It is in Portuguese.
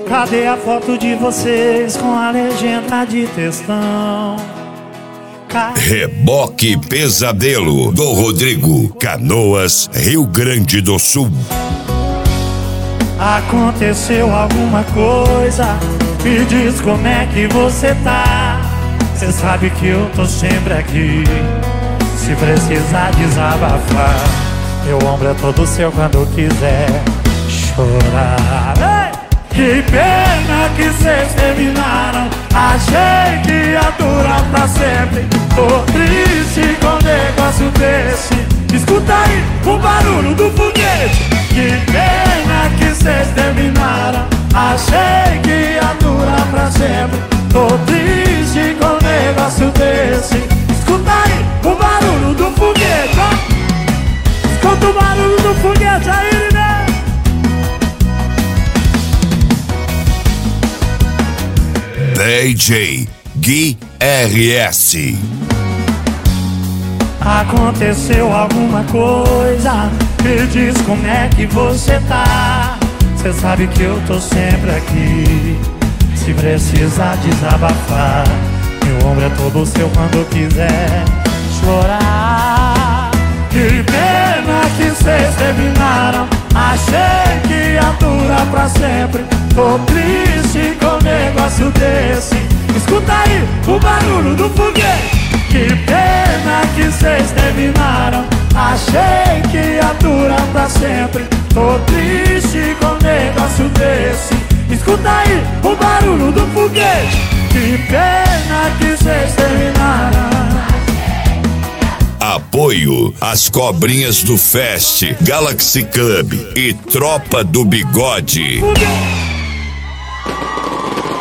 Cadê a foto de vocês com a legenda de textão? Reboque Pesadelo, do Rodrigo, Canoas, Rio Grande do Sul. Aconteceu alguma coisa? Me diz como é que você tá. Cê sabe que eu tô sempre aqui, se precisar desabafar. Meu ombro é todo seu quando quiser chorar. Ei! Que pena que cês terminaram. Achei que ia durar pra sempre. Tô triste com um negócio desse. Escuta aí o barulho do foguete. Que pena que cês terminaram. Achei que ia durar pra sempre. Tô triste com um negócio desse. Escuta aí o barulho do foguete, ó. Escuta o barulho do foguete aí, né? DJ Gui RS. Aconteceu alguma coisa? Me diz como é que você tá. Cê sabe que eu tô sempre aqui, se precisar desabafar. Meu ombro é todo seu quando quiser chorar. Que pena que cês terminaram. Achei que ia durar pra sempre. Tô triste com um negócio desse. Escuta aí o barulho do foguete. Que pena que cês terminaram. Achei que ia durar pra sempre. Tô triste com um negócio desse. Escuta aí o barulho do foguete. Que pena que cês terminaram. Apoio às Cobrinhas do Fest, Galaxy Club e Tropa do Bigode.